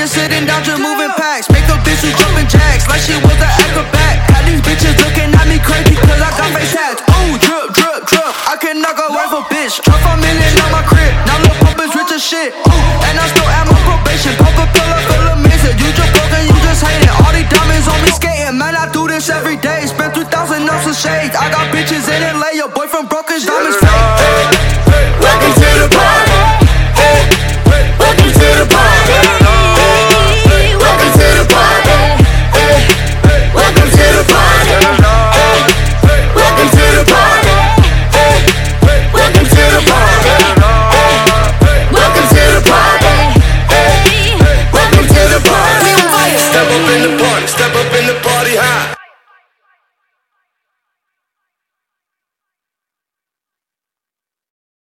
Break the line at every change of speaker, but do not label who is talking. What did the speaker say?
just sitting down, just moving packs. Make a bitch who's jumping jacks like she was an acrobat. Got these bitches looking at me crazy cause I got face tats. Ooh, drip, drip, drip, I can knock a wife a bitch. Drop $5 million on my crib, now Lil Pump is rich as shit. Ooh, and I still at my probation. Pop a pill, I feel amazing. You just broken, you just hating. All these diamonds on me skating. Man, I do this every day. Spend 3,000 on some shades. I got